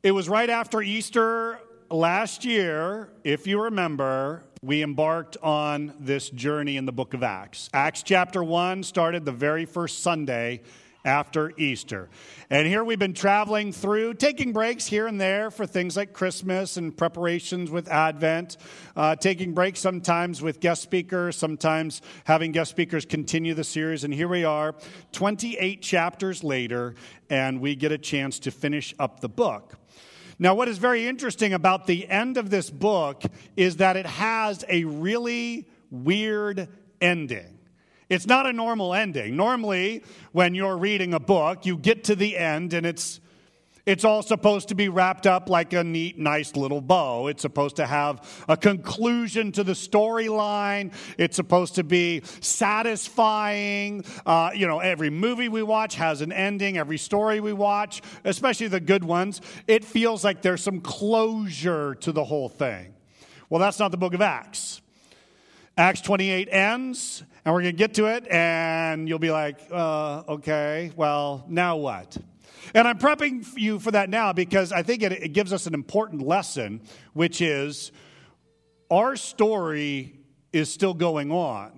It was right after Easter last year, if you remember, we embarked on this journey in the book of Acts. Acts chapter 1 started the very first Sunday after Easter. And here we've been traveling through, taking breaks here and there for things like Christmas and preparations with Advent, taking breaks sometimes with guest speakers, sometimes having guest speakers continue the series. And here we are, 28 chapters later, and we get a chance to finish up the book. Now, what is very interesting about the end of this book is that it has a really weird ending. It's not a normal ending. Normally, when you're reading a book, you get to the end and it's all supposed to be wrapped up like a neat, nice little bow. It's supposed to have a conclusion to the storyline. It's supposed to be satisfying. Every movie we watch has an ending. Every story we watch, especially the good ones, it feels like there's some closure to the whole thing. Well, that's not the book of Acts. Acts 28 ends, and we're going to get to it, and you'll be like, okay, well, now what? And I'm prepping you for that now because I think it gives us an important lesson, which is our story is still going on.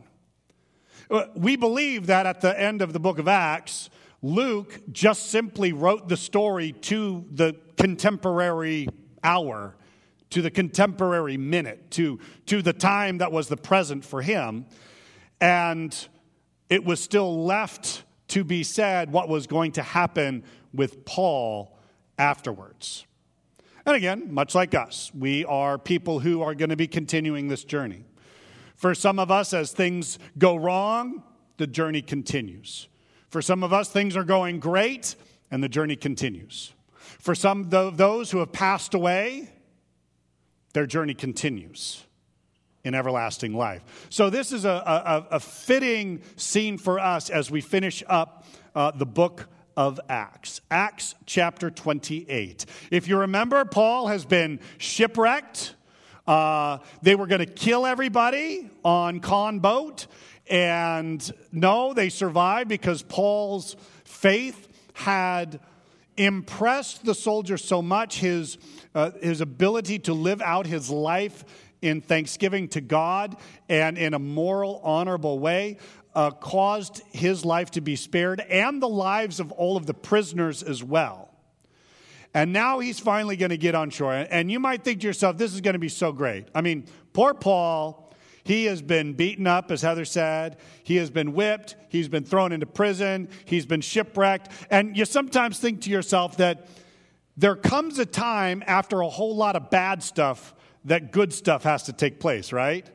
We believe that at the end of the book of Acts, Luke just simply wrote the story to the contemporary hour, to the contemporary minute, to the time that was the present for him. And it was still left to be said what was going to happen with Paul afterwards. And again, much like us, we are people who are going to be continuing this journey. For some of us, as things go wrong, the journey continues. For some of us, things are going great, and the journey continues. For some of those who have passed away, their journey continues in everlasting life. So this is a fitting scene for us as we finish up the book of Acts. Acts chapter 28. If you remember, Paul has been shipwrecked. They were going to kill everybody on Con boat. And no, they survived because Paul's faith had impressed the soldiers so much, his ability to live out his life in thanksgiving to God and in a moral, honorable way, caused his life to be spared and the lives of all of the prisoners as well. And now he's finally going to get on shore. And you might think to yourself, this is going to be so great. I mean, poor Paul, he has been beaten up, as Heather said. He has been whipped. He's been thrown into prison. He's been shipwrecked. And you sometimes think to yourself that there comes a time after a whole lot of bad stuff that good stuff has to take place, right?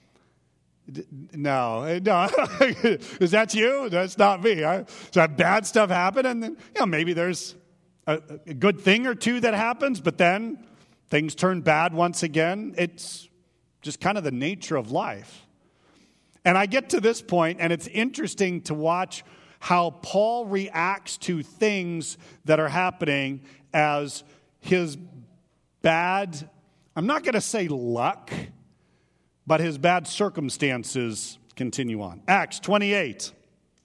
No. Is that you? That's not me. So bad stuff happen, and then maybe there's a good thing or two that happens, but then things turn bad once again. It's just kind of the nature of life. And I get to this point, and it's interesting to watch how Paul reacts to things that are happening as his bad, I'm not going to say luck, but his bad circumstances continue on. Acts 28.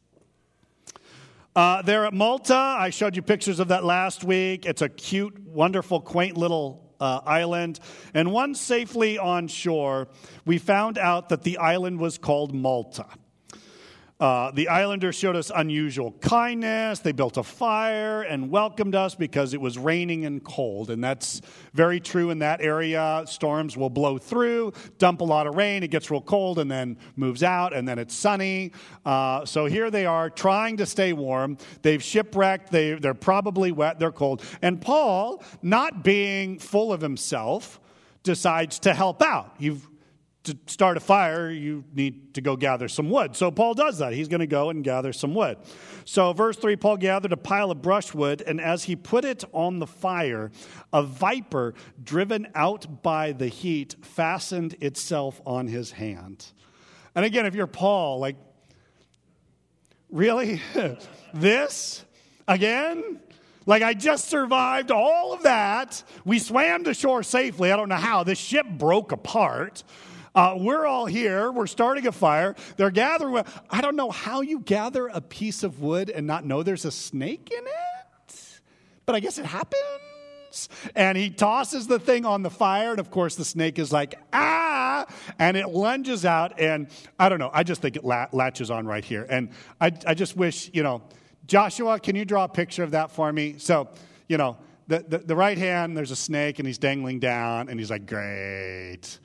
They're at Malta. I showed you pictures of that last week. It's a cute, wonderful, quaint little island. And once safely on shore, we found out that the island was called Malta. The islanders showed us unusual kindness. They built a fire and welcomed us because it was raining and cold. And that's very true in that area. Storms will blow through, dump a lot of rain. It gets real cold and then moves out, and then it's sunny. So here they are trying to stay warm. They've shipwrecked. They're probably wet. They're cold. And Paul, not being full of himself, decides to help out. To start a fire, you need to go gather some wood. So Paul does that. He's going to go and gather some wood. So verse 3, Paul gathered a pile of brushwood, and as he put it on the fire, a viper, driven out by the heat, fastened itself on his hand. And again, if you're Paul, like, really? This? Again? Like, I just survived all of that. We swam to shore safely. I don't know how. The ship broke apart. We're all here. We're starting a fire. They're gathering wood. I don't know how you gather a piece of wood and not know there's a snake in it, but I guess it happens. And he tosses the thing on the fire, and of course the snake is like, ah, and it lunges out, and I don't know, I just think it latches on right here. And I just wish, Joshua, can you draw a picture of that for me? So, the right hand, there's a snake, and he's dangling down, and he's like, great.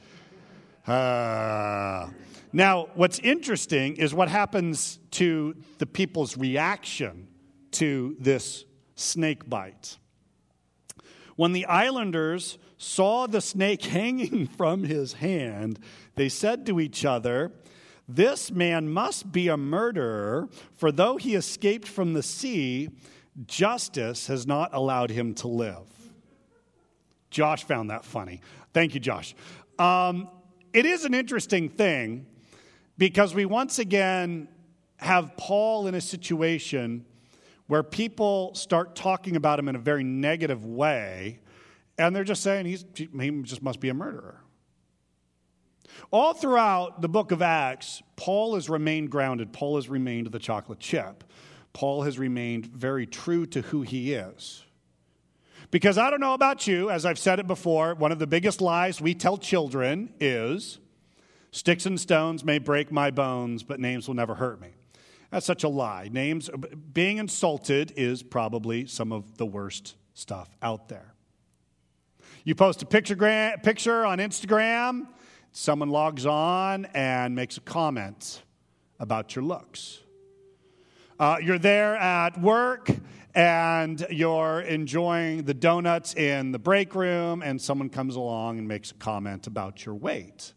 Now, what's interesting is what happens to the people's reaction to this snake bite. When the islanders saw the snake hanging from his hand, they said to each other, "This man must be a murderer, for though he escaped from the sea, justice has not allowed him to live." Josh found that funny. Thank you, Josh. It is an interesting thing because we once again have Paul in a situation where people start talking about him in a very negative way, and they're just saying he just must be a murderer. All throughout the book of Acts, Paul has remained grounded. Paul has remained the chocolate chip. Paul has remained very true to who he is. Because I don't know about you, as I've said it before, one of the biggest lies we tell children is, sticks and stones may break my bones, but names will never hurt me. That's such a lie. Being insulted is probably some of the worst stuff out there. You post a picture on Instagram, someone logs on and makes a comment about your looks. You're there at work and you're enjoying the donuts in the break room, and someone comes along and makes a comment about your weight.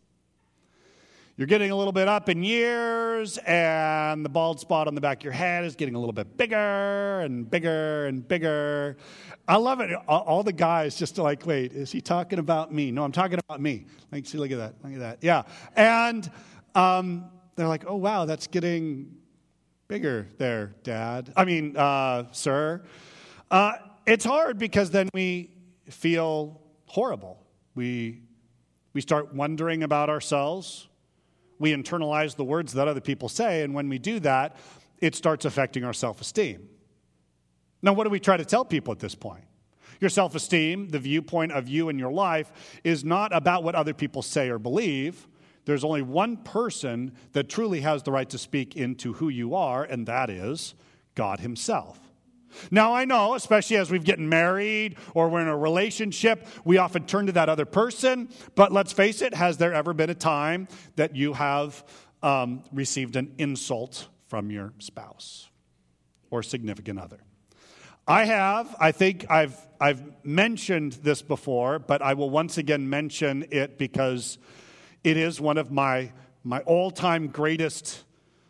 You're getting a little bit up in years, and the bald spot on the back of your head is getting a little bit bigger and bigger and bigger. I love it. All the guys just like, wait, is he talking about me? No, I'm talking about me. Like, see, look at that. Look at that. Yeah. And they're like, oh, wow, that's getting bigger there, Dad. Sir. It's hard because then we feel horrible. We start wondering about ourselves. We internalize the words that other people say, and when we do that, it starts affecting our self-esteem. Now, what do we try to tell people at this point? Your self-esteem, the viewpoint of you and your life, is not about what other people say or believe. There's only one person that truly has the right to speak into who you are, and that is God himself. Now, I know, especially as we've gotten married or we're in a relationship, we often turn to that other person. But let's face it, has there ever been a time that you have received an insult from your spouse or significant other? I have. I think I've mentioned this before, but I will once again mention it because it is one of my all-time greatest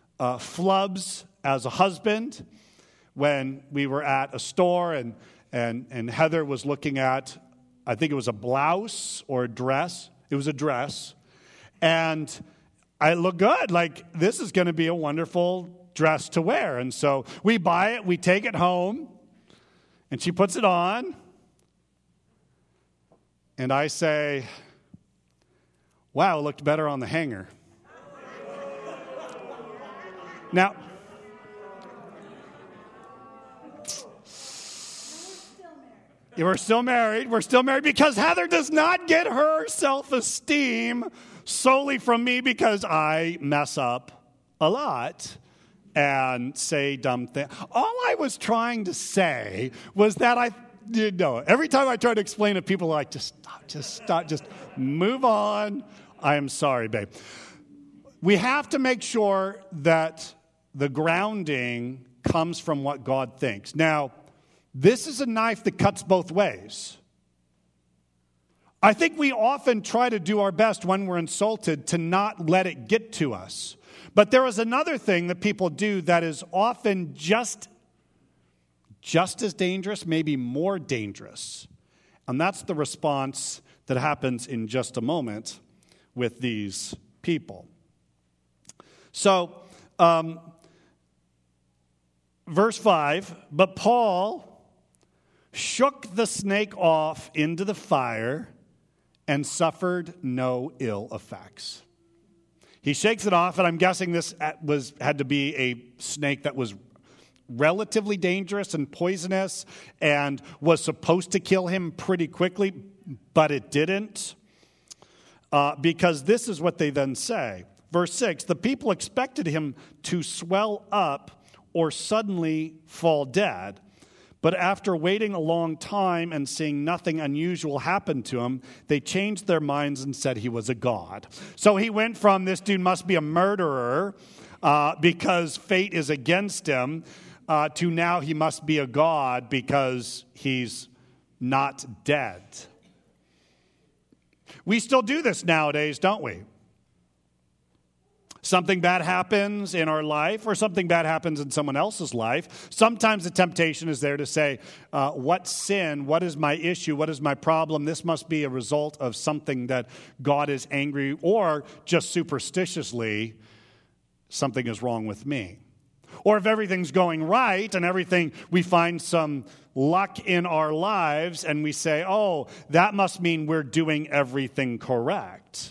flubs as a husband. When we were at a store and Heather was looking at, I think it was a blouse or a dress. It was a dress. And I looked good. Like, this is going to be a wonderful dress to wear. And so we buy it, we take it home, and she puts it on. And I say, wow, it looked better on the hanger. Now, we're still married. We're still married because Heather does not get her self-esteem solely from me because I mess up a lot and say dumb things. All I was trying to say was that every time I try to explain it, people are like, just stop, just move on. I am sorry, babe. We have to make sure that the grounding comes from what God thinks. Now, this is a knife that cuts both ways. I think we often try to do our best when we're insulted to not let it get to us. But there is another thing that people do that is often just as dangerous, maybe more dangerous. And that's the response that happens in just a moment with these people. So, verse 5, but Paul shook the snake off into the fire and suffered no ill effects. He shakes it off, and I'm guessing this had to be a snake that was relatively dangerous and poisonous and was supposed to kill him pretty quickly, but it didn't. Because this is what they then say. Verse 6, the people expected him to swell up or suddenly fall dead. But after waiting a long time and seeing nothing unusual happen to him, they changed their minds and said he was a god. So he went from this dude must be a murderer because fate is against him to now he must be a god because he's not dead. We still do this nowadays, don't we? Something bad happens in our life or something bad happens in someone else's life. Sometimes the temptation is there to say, what sin, what is my issue, what is my problem? This must be a result of something that God is angry, or just superstitiously, something is wrong with me. Or if everything's going right and everything, we find some luck in our lives and we say, oh, that must mean we're doing everything correct.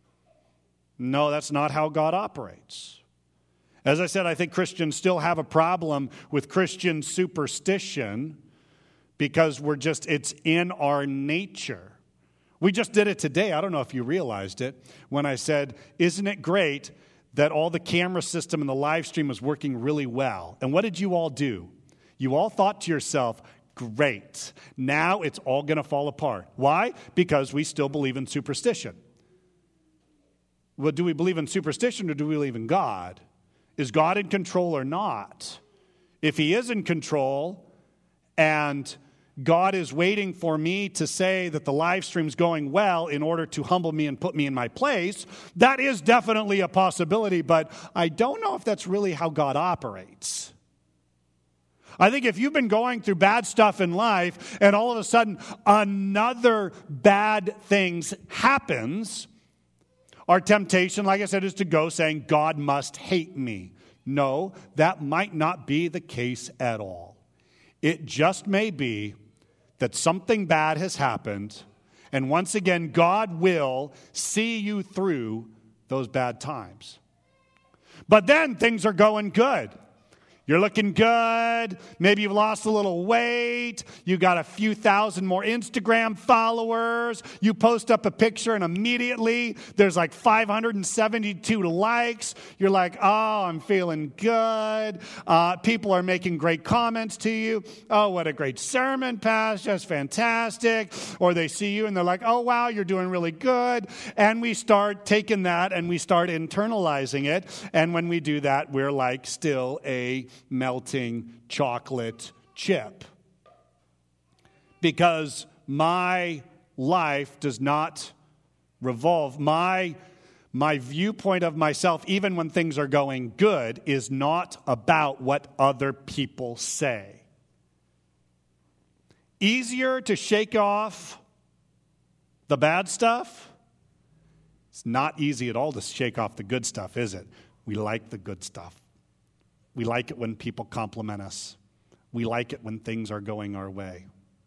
No, that's not how God operates. As I said, I think Christians still have a problem with Christian superstition because it's in our nature. We just did it today. I don't know if you realized it when I said, isn't it great that all the camera system and the live stream was working really well? And what did you all do? You all thought to yourself, great, now it's all going to fall apart. Why? Because we still believe in superstition. Well, do we believe in superstition or do we believe in God? Is God in control or not? If he is in control and God is waiting for me to say that the live stream's going well in order to humble me and put me in my place, that is definitely a possibility, but I don't know if that's really how God operates. I think if you've been going through bad stuff in life and all of a sudden another bad thing happens, our temptation, like I said, is to go saying, God must hate me. No, that might not be the case at all. It just may be that something bad has happened, and once again, God will see you through those bad times. But then things are going good. You're looking good. Maybe you've lost a little weight. You got a few thousand more Instagram followers. You post up a picture and immediately there's like 572 likes. You're like, oh, I'm feeling good. People are making great comments to you. Oh, what a great sermon, Pastor. That's fantastic. Or they see you and they're like, oh, wow, you're doing really good. And we start taking that and we start internalizing it. And when we do that, we're like still a melting chocolate chip. Because my life does not revolve, my viewpoint of myself, even when things are going good, is not about what other people say. Easier to shake off the bad stuff? It's not easy at all to shake off the good stuff, is it? We like the good stuff. We like it when people compliment us. We like it when things are going our way.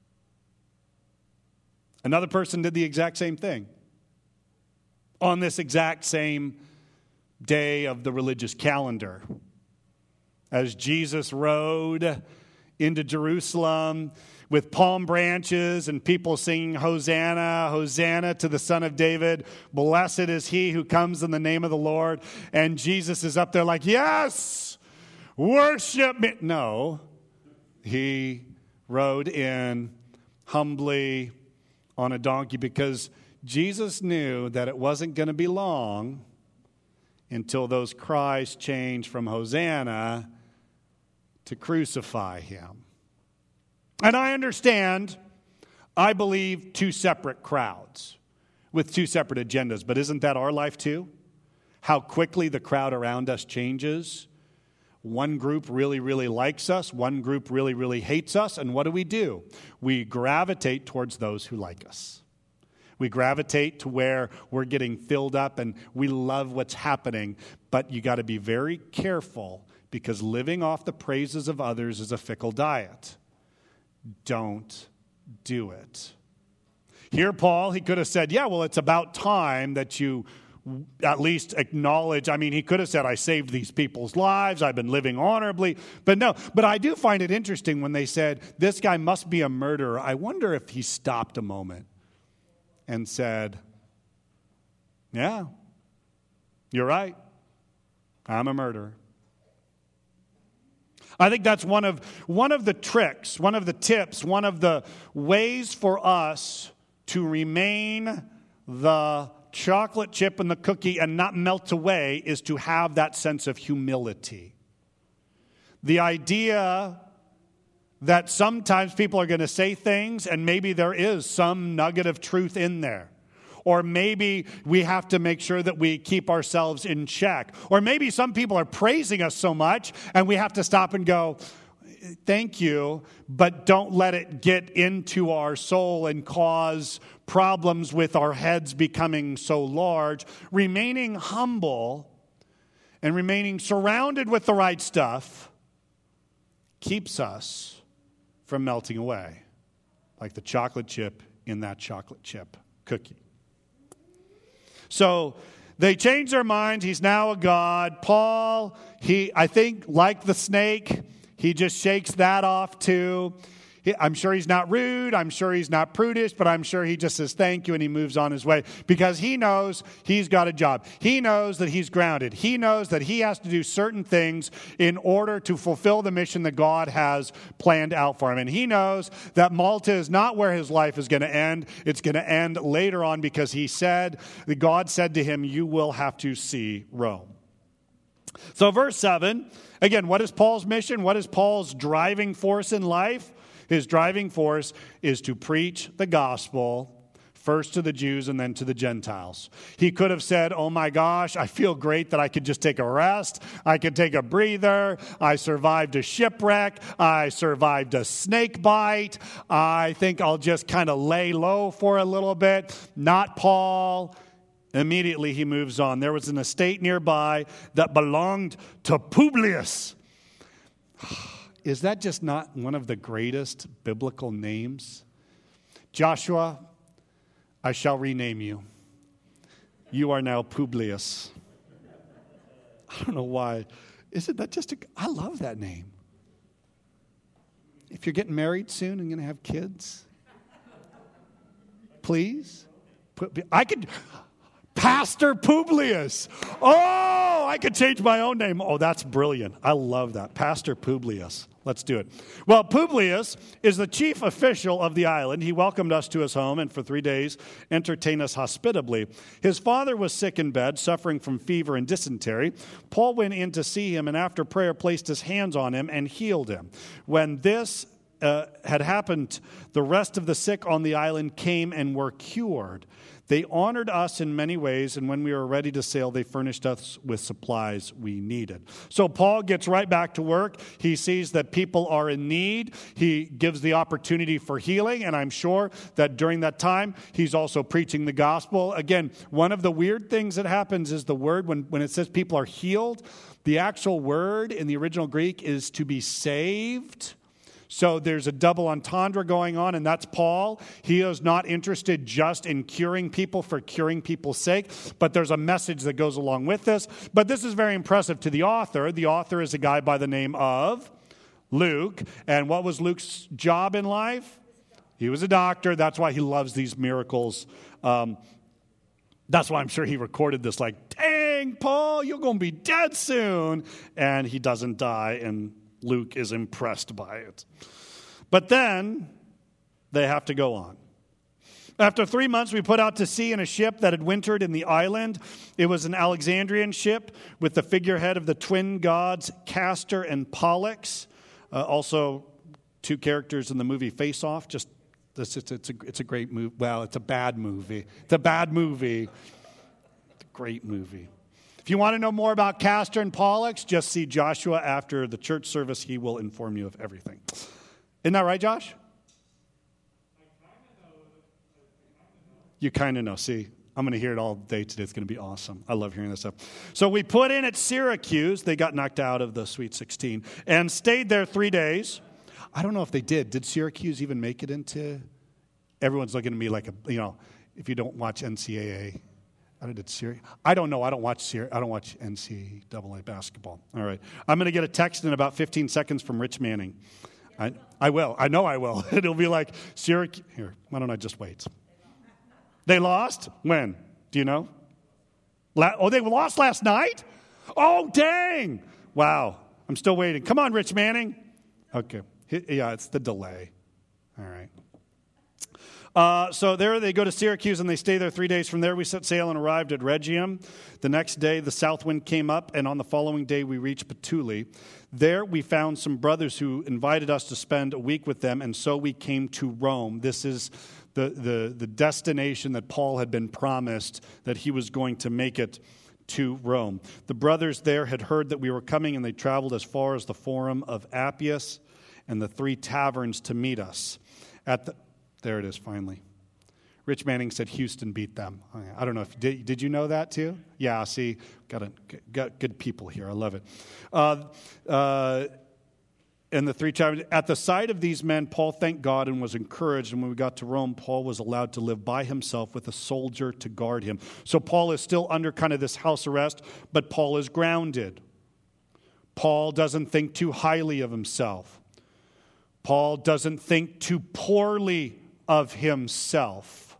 Another person did the exact same thing. On this exact same day of the religious calendar, as Jesus rode into Jerusalem with palm branches and people singing, Hosanna, Hosanna to the Son of David. Blessed is he who comes in the name of the Lord. And Jesus is up there like, yes, worship me. No, he rode in humbly on a donkey because Jesus knew that it wasn't going to be long until those cries changed from Hosanna to crucify him. And I understand, I believe, two separate crowds with two separate agendas. But isn't that our life too? How quickly the crowd around us changes. One group really, really likes us. One group really, really hates us. And what do? We gravitate towards those who like us. We gravitate to where we're getting filled up and we love what's happening. But you got to be very careful because living off the praises of others is a fickle diet. Don't do it. Here, Paul, he could have said, yeah, well, it's about time that you at least acknowledge, I mean, he could have said, I saved these people's lives, I've been living honorably. But no, but I do find it interesting when they said, this guy must be a murderer. I wonder if he stopped a moment and said, yeah, you're right. I'm a murderer. I think that's one of the tricks, one of the tips, one of the ways for us to remain the chocolate chip in the cookie and not melt away is to have that sense of humility. The idea that sometimes people are going to say things and maybe there is some nugget of truth in there. Or maybe we have to make sure that we keep ourselves in check. Or maybe some people are praising us so much and we have to stop and go, thank you, but don't let it get into our soul and cause problems with our heads becoming so large. Remaining humble and remaining surrounded with the right stuff keeps us from melting away, like the chocolate chip in that chocolate chip cookie. So they change their minds. He's now a god. Paul, I think, like the snake, he just shakes that off too. I'm sure he's not rude. I'm sure he's not prudish, but I'm sure he just says thank you and he moves on his way because he knows he's got a job. He knows that he's grounded. He knows that he has to do certain things in order to fulfill the mission that God has planned out for him. And he knows that Malta is not where his life is going to end. It's going to end later on because God said to him, you will have to see Rome. So verse 7, again, what is Paul's mission? What is Paul's driving force in life? His driving force is to preach the gospel first to the Jews and then to the Gentiles. He could have said, oh my gosh, I feel great that I could just take a rest. I could take a breather. I survived a shipwreck. I survived a snake bite. I think I'll just kind of lay low for a little bit. Not Paul. Immediately he moves on. There was an estate nearby that belonged to Publius. Is that just not one of the greatest biblical names? Joshua, I shall rename you. You are now Publius. I don't know why. Isn't that I love that name. If you're getting married soon and going to have kids, please. Pastor Publius. Oh, I could change my own name. Oh, that's brilliant. I love that. Pastor Publius. Let's do it. Well, Publius is the chief official of the island. He welcomed us to his home and for 3 days entertained us hospitably. His father was sick in bed, suffering from fever and dysentery. Paul went in to see him and after prayer placed his hands on him and healed him. When this had happened, the rest of the sick on the island came and were cured. They honored us in many ways, and when we were ready to sail, they furnished us with supplies we needed. So Paul gets right back to work. He sees that people are in need. He gives the opportunity for healing, and I'm sure that during that time, he's also preaching the gospel. Again, one of the weird things that happens is the word, when it says people are healed, the actual word in the original Greek is to be saved. So there's a double entendre going on, and that's Paul. He is not interested just in curing people for curing people's sake, but there's a message that goes along with this. But this is very impressive to the author. The author is a guy by the name of Luke. And what was Luke's job in life? He was a doctor. That's why he loves these miracles. That's why I'm sure he recorded this like, dang, Paul, you're going to be dead soon. And he doesn't die, and Luke is impressed by it. But then they have to go on. After 3 months, we put out to sea in a ship that had wintered in the island. It was an Alexandrian ship with the figurehead of the twin gods Castor and Pollux. Also, two characters in the movie Face Off. It's a great movie. Well, it's a bad movie. It's a bad movie. It's a great movie. If you want to know more about Castor and Pollux, just see Joshua after the church service. He will inform you of everything. Isn't that right, Josh? You kind of know. See, I'm going to hear it all day today. It's going to be awesome. I love hearing this stuff. So we put in at Syracuse. They got knocked out of the Sweet 16 and stayed there 3 days. I don't know if they did. Did Syracuse even make it into? Everyone's looking at me like, if you don't watch NCAA. I did Syria. I don't know. I don't watch NCAA basketball. All right. I'm going to get a text in about 15 seconds from Rich Manning. I will. I know I will. It'll be like, Syracuse. Here, why don't I just wait? They lost? When? Do you know? They lost last night? Oh, dang. Wow. I'm still waiting. Come on, Rich Manning. Okay. Yeah, it's the delay. All right. So there they go to Syracuse, and they stay there 3 days. From there, we set sail and arrived at Rhegium. The next day, the south wind came up, and on the following day, we reached Puteoli. There, we found some brothers who invited us to spend a week with them, and so we came to Rome. This is the destination that Paul had been promised, that he was going to make it to Rome. The brothers there had heard that we were coming, and they traveled as far as the Forum of Appius and the 3 taverns to meet us. There it is, finally. Rich Manning said Houston beat them. I don't know if did you know that too? Yeah, see, got good people here. I love it. And the 3 taverns. At the sight of these men, Paul thanked God and was encouraged. And when we got to Rome, Paul was allowed to live by himself with a soldier to guard him. So Paul is still under kind of this house arrest, but Paul is grounded. Paul doesn't think too highly of himself. Paul doesn't think too poorly of himself.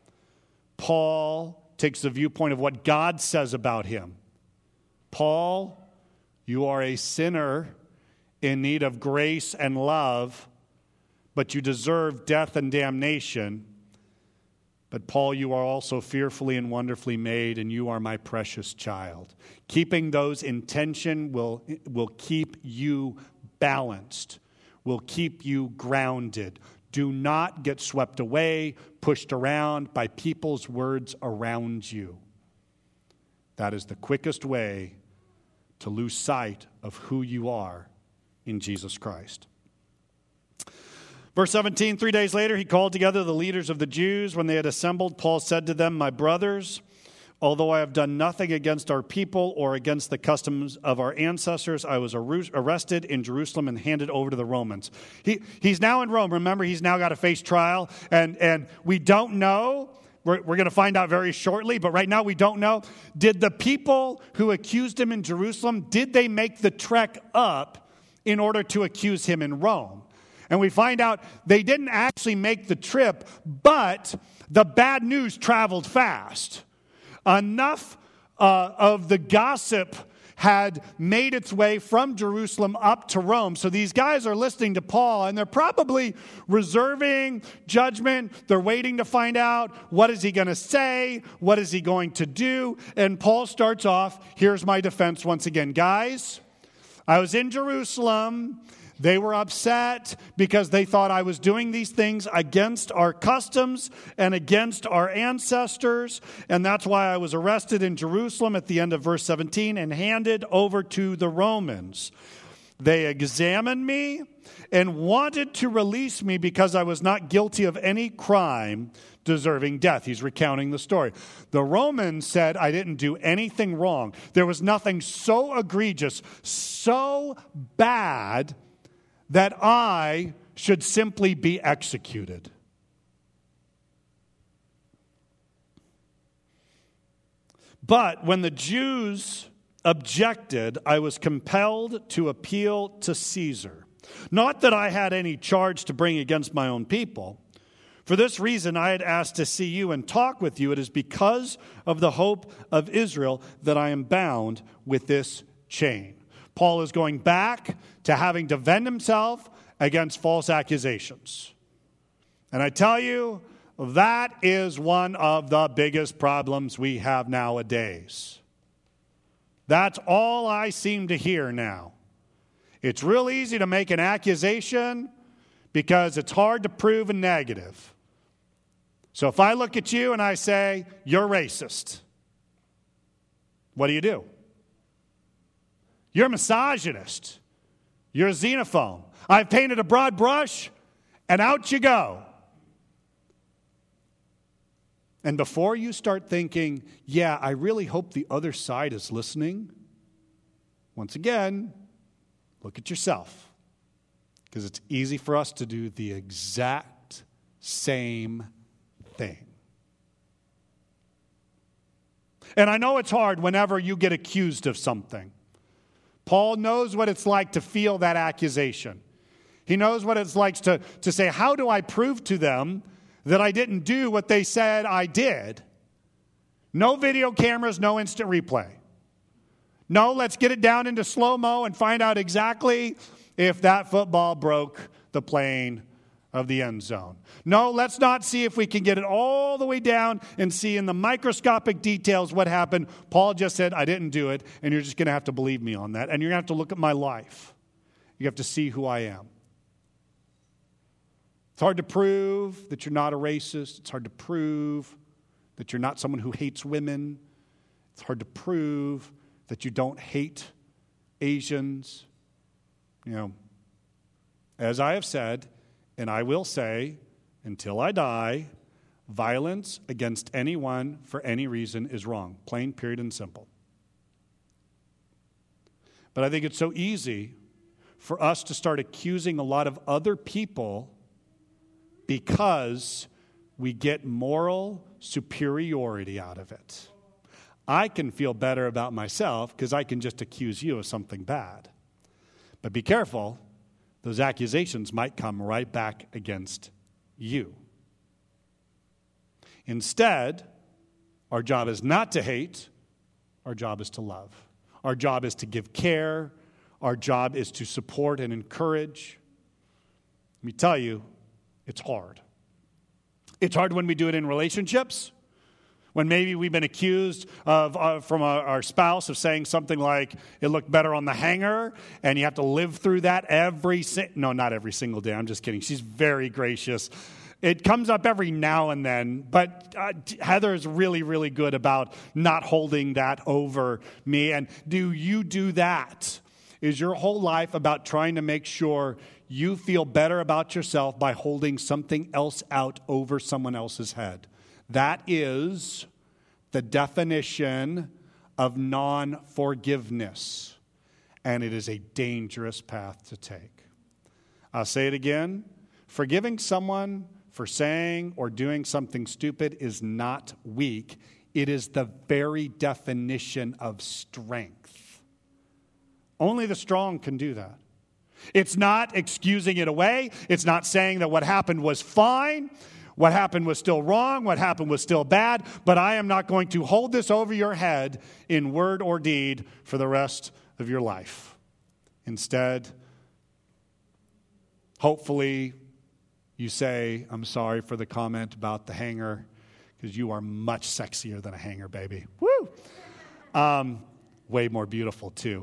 Paul takes the viewpoint of what God says about him. Paul, you are a sinner in need of grace and love, but you deserve death and damnation. But Paul, you are also fearfully and wonderfully made, and you are my precious child. Keeping those in tension will keep you balanced, will keep you grounded. Do not get swept away, pushed around by people's words around you. That is the quickest way to lose sight of who you are in Jesus Christ. Verse 17, 3 days later, he called together the leaders of the Jews. When they had assembled, Paul said to them, my brothers, although I have done nothing against our people or against the customs of our ancestors, I was arrested in Jerusalem and handed over to the Romans. He's now in Rome. Remember, he's now got to face trial. And we don't know. We're going to find out very shortly. But right now we don't know. Did the people who accused him in Jerusalem, did they make the trek up in order to accuse him in Rome? And we find out they didn't actually make the trip, but the bad news traveled fast. Enough of the gossip had made its way from Jerusalem up to Rome. So these guys are listening to Paul, and they're probably reserving judgment. They're waiting to find out, what is he going to say? What is he going to do? And Paul starts off, here's my defense once again. Guys, I was in Jerusalem. They were upset because they thought I was doing these things against our customs and against our ancestors. And that's why I was arrested in Jerusalem at the end of verse 17 and handed over to the Romans. They examined me and wanted to release me because I was not guilty of any crime deserving death. He's recounting the story. The Romans said I didn't do anything wrong. There was nothing so egregious, so bad, that I should simply be executed. But when the Jews objected, I was compelled to appeal to Caesar. Not that I had any charge to bring against my own people. For this reason, I had asked to see you and talk with you. It is because of the hope of Israel that I am bound with this chain. Paul is going back to having to defend himself against false accusations. And I tell you, that is one of the biggest problems we have nowadays. That's all I seem to hear now. It's real easy to make an accusation because it's hard to prove a negative. So if I look at you and I say, you're racist, what do? You're a misogynist. You're a xenophobe. I've painted a broad brush, and out you go. And before you start thinking, yeah, I really hope the other side is listening, once again, look at yourself. Because it's easy for us to do the exact same thing. And I know it's hard whenever you get accused of something. Paul knows what it's like to feel that accusation. He knows what it's like to say, how do I prove to them that I didn't do what they said I did? No video cameras, no instant replay. No, let's get it down into slow-mo and find out exactly if that football broke the plane of the end zone. No, let's not see if we can get it all the way down and see in the microscopic details what happened. Paul just said, I didn't do it, and you're just going to have to believe me on that. And you're going to have to look at my life. You have to see who I am. It's hard to prove that you're not a racist. It's hard to prove that you're not someone who hates women. It's hard to prove that you don't hate Asians. You know, as I have said, and I will say, until I die, violence against anyone for any reason is wrong. Plain, period, and simple. But I think it's so easy for us to start accusing a lot of other people because we get moral superiority out of it. I can feel better about myself because I can just accuse you of something bad. But be careful. Those accusations might come right back against you. Instead, our job is not to hate. Our job is to love. Our job is to give care. Our job is to support and encourage. Let me tell you, it's hard. It's hard when we do it in relationships. When maybe we've been accused from our spouse of saying something like, it looked better on the hanger, and you have to live through that not every single day, I'm just kidding. She's very gracious. It comes up every now and then, but Heather is really, really good about not holding that over me. And do you do that? Is your whole life about trying to make sure you feel better about yourself by holding something else out over someone else's head? That is the definition of non-forgiveness, and it is a dangerous path to take. I'll say it again. Forgiving someone for saying or doing something stupid is not weak. It is the very definition of strength. Only the strong can do that. It's not excusing it away. It's not saying that what happened was fine. What happened was still wrong. What happened was still bad. But I am not going to hold this over your head in word or deed for the rest of your life. Instead, hopefully, you say, I'm sorry for the comment about the hanger, because you are much sexier than a hanger, baby. Woo! Way more beautiful, too.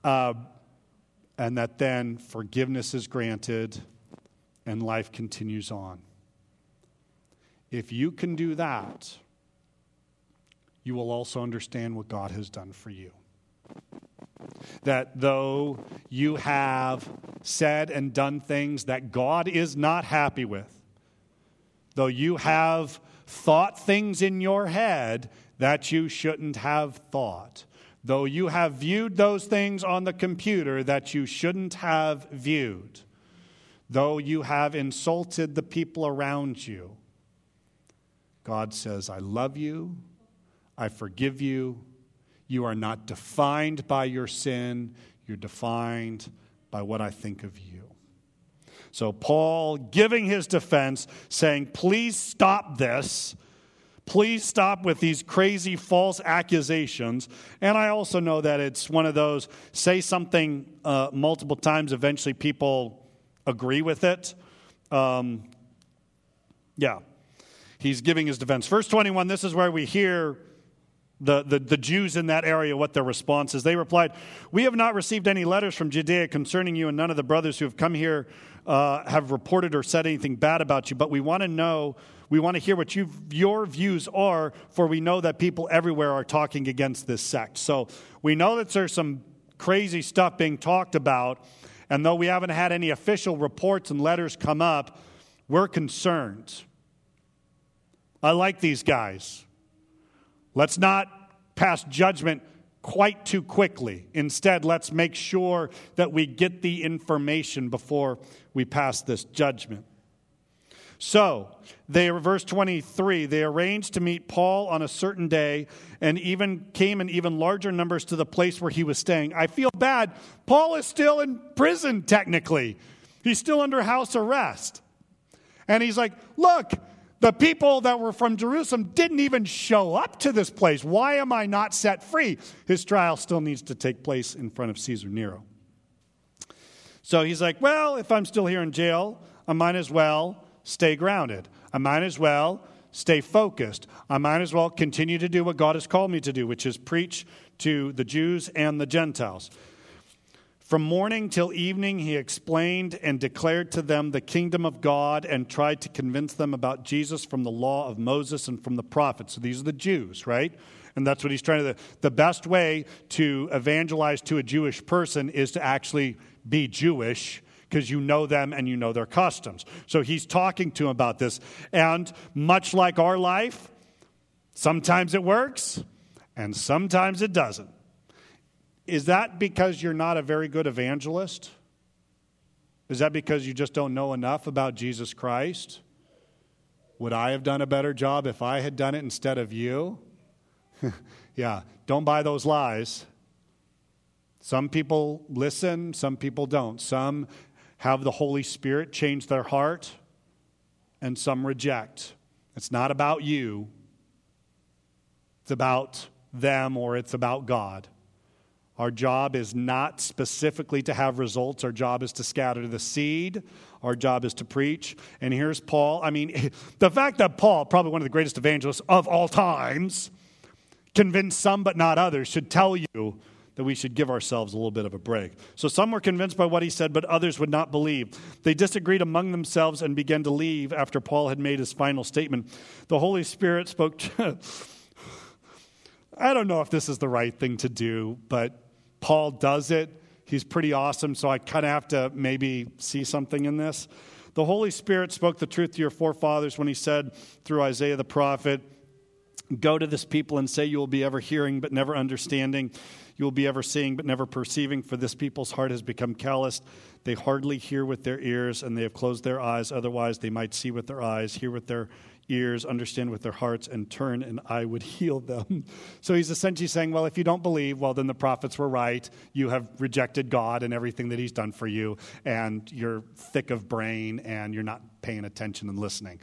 And that then forgiveness is granted and life continues on. If you can do that, you will also understand what God has done for you. That though you have said and done things that God is not happy with, though you have thought things in your head that you shouldn't have thought, though you have viewed those things on the computer that you shouldn't have viewed, though you have insulted the people around you, God says, I love you, I forgive you. You are not defined by your sin. You're defined by what I think of you. So Paul, giving his defense, saying, please stop this. Please stop with these crazy false accusations. And I also know that it's one of those, say something multiple times, eventually people agree with it. He's giving his defense. Verse 21, this is where we hear the Jews in that area, what their response is. They replied, we have not received any letters from Judea concerning you, and none of the brothers who have come here have reported or said anything bad about you. But we want to hear what your views are, for we know that people everywhere are talking against this sect. So we know that there's some crazy stuff being talked about, and though we haven't had any official reports and letters come up, we're concerned. I like these guys. Let's not pass judgment quite too quickly. Instead, let's make sure that we get the information before we pass this judgment. So, verse 23, they arranged to meet Paul on a certain day and even came in even larger numbers to the place where he was staying. I feel bad. Paul is still in prison, technically. He's still under house arrest. And he's like, look, the people that were from Jerusalem didn't even show up to this place. Why am I not set free? His trial still needs to take place in front of Caesar Nero. So he's like, well, if I'm still here in jail, I might as well stay grounded. I might as well stay focused. I might as well continue to do what God has called me to do, which is preach to the Jews and the Gentiles. From morning till evening, he explained and declared to them the kingdom of God and tried to convince them about Jesus from the law of Moses and from the prophets. So these are the Jews, right? And that's what he's trying to do. The best way to evangelize to a Jewish person is to actually be Jewish, because you know them and you know their customs. So he's talking to them about this. And much like our life, sometimes it works and sometimes it doesn't. Is that because you're not a very good evangelist? Is that because you just don't know enough about Jesus Christ? Would I have done a better job if I had done it instead of you? Yeah, don't buy those lies. Some people listen, some people don't. Some have the Holy Spirit change their heart, and some reject. It's not about you. It's about them, or it's about God. Our job is not specifically to have results. Our job is to scatter the seed. Our job is to preach. And here's Paul. I mean, the fact that Paul, probably one of the greatest evangelists of all times, convinced some but not others, should tell you that we should give ourselves a little bit of a break. So some were convinced by what he said, but others would not believe. They disagreed among themselves and began to leave after Paul had made his final statement. The Holy Spirit spoke to... I don't know if this is the right thing to do, but Paul does it. He's pretty awesome, so I kind of have to maybe see something in this. The Holy Spirit spoke the truth to your forefathers when he said through Isaiah the prophet, "Go to this people and say you will be ever hearing but never understanding. You will be ever seeing but never perceiving, for this people's heart has become calloused. They hardly hear with their ears, and they have closed their eyes. Otherwise they might see with their eyes, hear with their ears, understand with their hearts, and turn, and I would heal them." So he's essentially saying, well, if you don't believe, well, then the prophets were right. You have rejected God and everything that he's done for you, and you're thick of brain, and you're not paying attention and listening.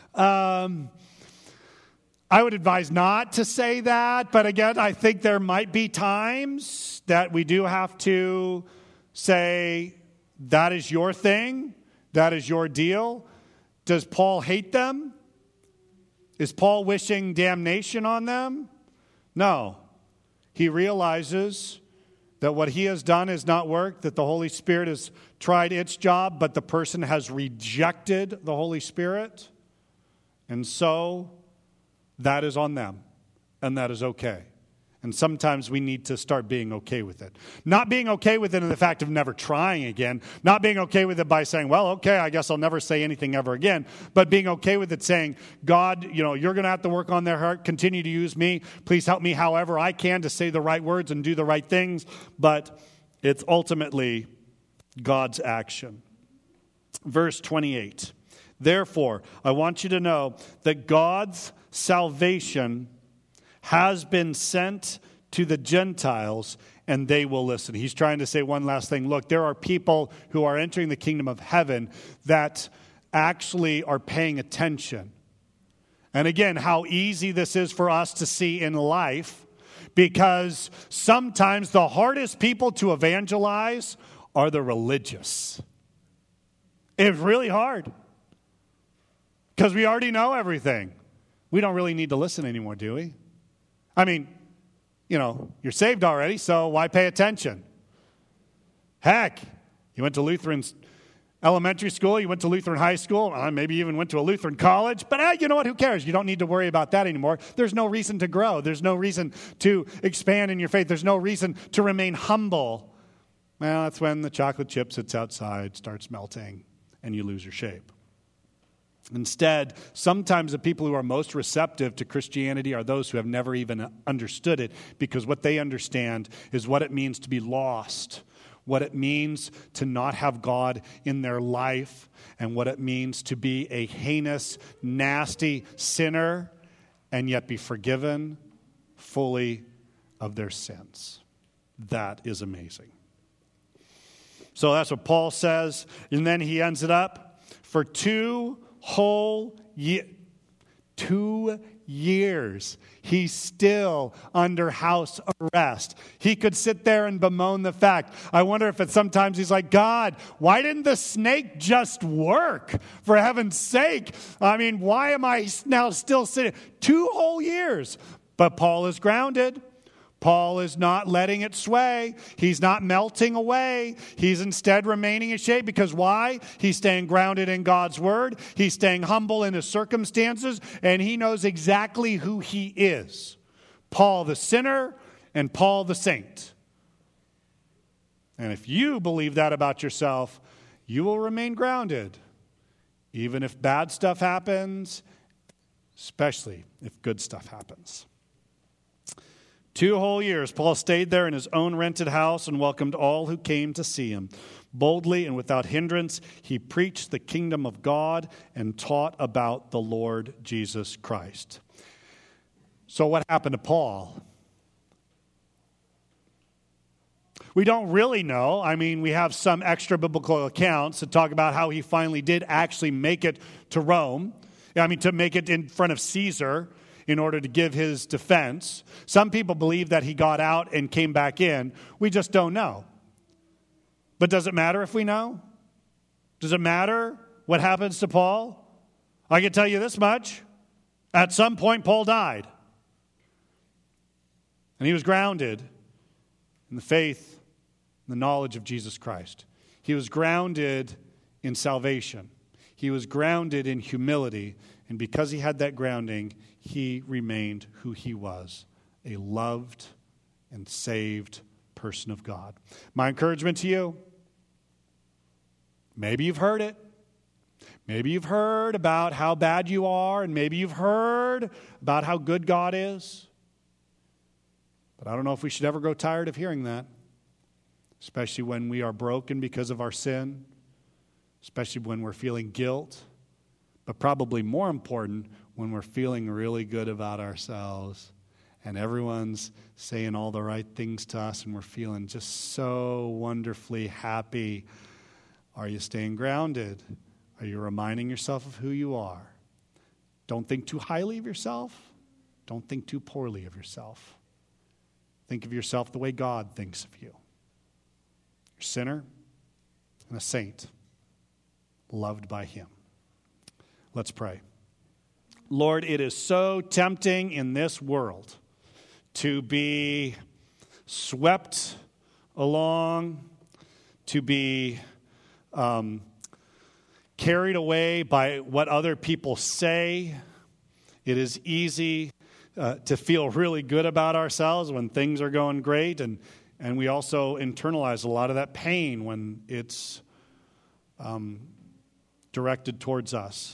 I would advise not to say that, but again, I think there might be times that we do have to say, that is your thing, that is your deal. Does Paul hate them? Is Paul wishing damnation on them? No. He realizes that what he has done has not worked, that the Holy Spirit has tried its job, but the person has rejected the Holy Spirit. And so that is on them, and that is okay. And sometimes we need to start being okay with it. Not being okay with it in the fact of never trying again. Not being okay with it by saying, well, okay, I guess I'll never say anything ever again. But being okay with it saying, God, you're going to have to work on their heart. Continue to use me. Please help me however I can to say the right words and do the right things. But it's ultimately God's action. Verse 28. Therefore, I want you to know that God's salvation has been sent to the Gentiles, and they will listen. He's trying to say one last thing. Look, there are people who are entering the kingdom of heaven that actually are paying attention. And again, how easy this is for us to see in life, because sometimes the hardest people to evangelize are the religious. It's really hard, because we already know everything. We don't really need to listen anymore, do we? I mean, you're saved already, so why pay attention? Heck, you went to Lutheran elementary school, you went to Lutheran high school, maybe you even went to a Lutheran college, but you know what, who cares? You don't need to worry about that anymore. There's no reason to grow. There's no reason to expand in your faith. There's no reason to remain humble. Well, that's when the chocolate chip sits outside, starts melting, and you lose your shape. Instead, sometimes the people who are most receptive to Christianity are those who have never even understood it, because what they understand is what it means to be lost, what it means to not have God in their life, and what it means to be a heinous, nasty sinner and yet be forgiven fully of their sins. That is amazing. So that's what Paul says. And then he ends it up for 2 whole years. 2 years. He's still under house arrest. He could sit there and bemoan the fact. I wonder if sometimes he's like, God, why didn't the snake just work? For heaven's sake. I mean, why am I now still sitting? 2 whole years. But Paul is grounded. Paul is not letting it sway. He's not melting away. He's instead remaining in shape. Because why? He's staying grounded in God's word. He's staying humble in his circumstances. And he knows exactly who he is. Paul the sinner and Paul the saint. And if you believe that about yourself, you will remain grounded. Even if bad stuff happens, especially if good stuff happens. 2 whole years, Paul stayed there in his own rented house and welcomed all who came to see him. Boldly and without hindrance, he preached the kingdom of God and taught about the Lord Jesus Christ. So what happened to Paul? We don't really know. I mean, we have some extra biblical accounts that talk about how he finally did actually make it to Rome. I mean, to make it in front of Caesar in order to give his defense. Some people believe that he got out and came back in. We just don't know. But does it matter if we know? Does it matter what happens to Paul? I can tell you this much. At some point, Paul died. And he was grounded in the faith and the knowledge of Jesus Christ. He was grounded in salvation. He was grounded in humility. And because he had that grounding, he remained who he was, a loved and saved person of God. My encouragement to you, maybe you've heard it. Maybe you've heard about how bad you are, and maybe you've heard about how good God is. But I don't know if we should ever grow tired of hearing that, especially when we are broken because of our sin, especially when we're feeling guilt, but probably more important, when we're feeling really good about ourselves and everyone's saying all the right things to us and we're feeling just so wonderfully happy. Are you staying grounded? Are you reminding yourself of who you are? Don't think too highly of yourself. Don't think too poorly of yourself. Think of yourself the way God thinks of you. You're a sinner and a saint, loved by him. Let's pray. Lord, it is so tempting in this world to be swept along, to be carried away by what other people say. It is easy to feel really good about ourselves when things are going great, and we also internalize a lot of that pain when it's directed towards us.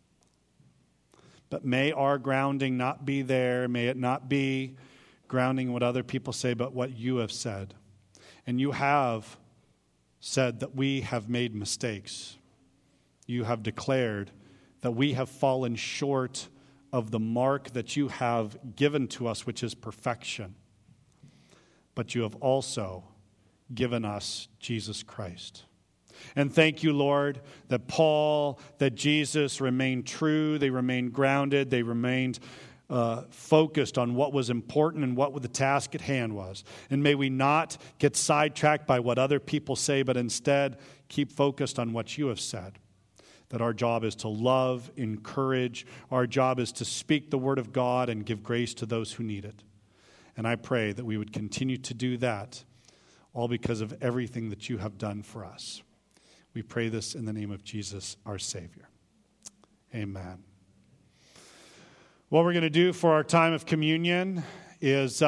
But may our grounding not be there. May it not be grounding what other people say, but what you have said. And you have said that we have made mistakes. You have declared that we have fallen short of the mark that you have given to us, which is perfection. But you have also given us Jesus Christ. And thank you, Lord, that Paul, that Jesus remained true, they remained grounded, they remained focused on what was important and what the task at hand was. And may we not get sidetracked by what other people say, but instead keep focused on what you have said. That our job is to love, encourage, our job is to speak the word of God and give grace to those who need it. And I pray that we would continue to do that, all because of everything that you have done for us. We pray this in the name of Jesus, our Savior. Amen. What we're going to do for our time of communion is,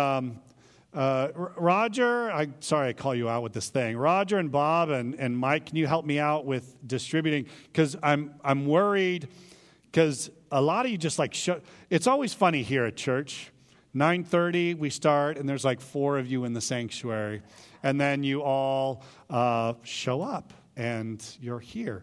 Roger, I call you out with this thing. Roger and Bob and Mike, can you help me out with distributing? Because I'm worried, because a lot of you just it's always funny here at church. 9:30 we start, and there's like 4 of you in the sanctuary. And then you all show up, and you're here.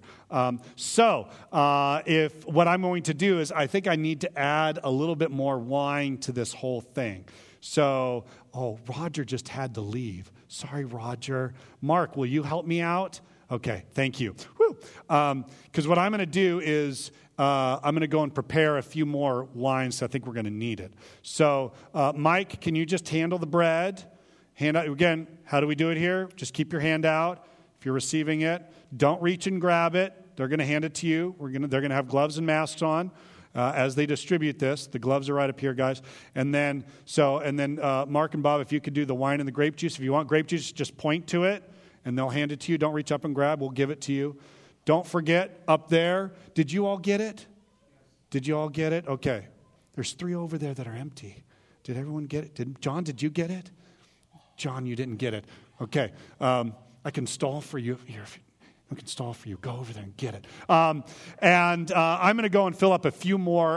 If what I'm going to do is I think I need to add a little bit more wine to this whole thing. So, Roger just had to leave. Sorry, Roger. Mark, will you help me out? Okay, thank you. Because what I'm going to do is I'm going to go and prepare a few more wines. I think we're going to need it. So, Mike, can you just handle the bread? Hand out again. How do we do it here? Just keep your hand out. If you're receiving it, don't reach and grab it. They're going to hand it to you. They're going to have gloves and masks on as they distribute this. The gloves are right up here, guys. And then Mark and Bob, if you could do the wine and the grape juice. If you want grape juice, just point to it, and they'll hand it to you. Don't reach up and grab. We'll give it to you. Don't forget, up there, did you all get it? Did you all get it? Okay. There's 3 over there that are empty. Did everyone get it? John, did you get it? John, you didn't get it. Okay. I can stall for you. Here, I can stall for you. Go over there and get it. I'm going to go and fill up a few more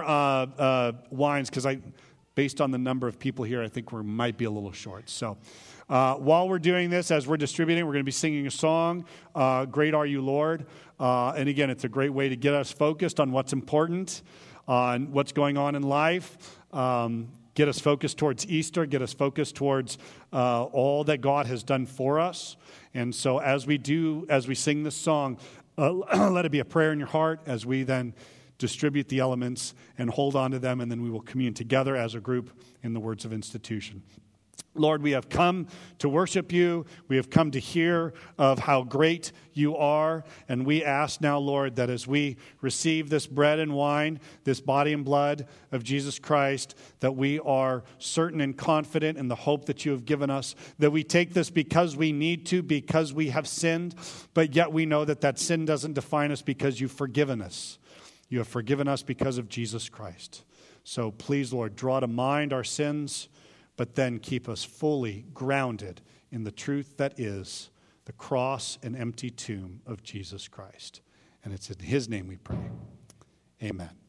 wines because based on the number of people here, I think we might be a little short. So while we're doing this, as we're distributing, we're going to be singing a song, Great Are You, Lord. And again, it's a great way to get us focused on what's important, on what's going on in life, get us focused towards Easter, get us focused towards all that God has done for us. And so as we sing this song, let it be a prayer in your heart as we then distribute the elements and hold on to them, and then we will commune together as a group in the words of institution. Lord, we have come to worship you. We have come to hear of how great you are. And we ask now, Lord, that as we receive this bread and wine, this body and blood of Jesus Christ, that we are certain and confident in the hope that you have given us, that we take this because we need to, because we have sinned, but yet we know that sin doesn't define us because you've forgiven us. You have forgiven us because of Jesus Christ. So please, Lord, draw to mind our sins, but then keep us fully grounded in the truth that is the cross and empty tomb of Jesus Christ. And it's in his name we pray. Amen.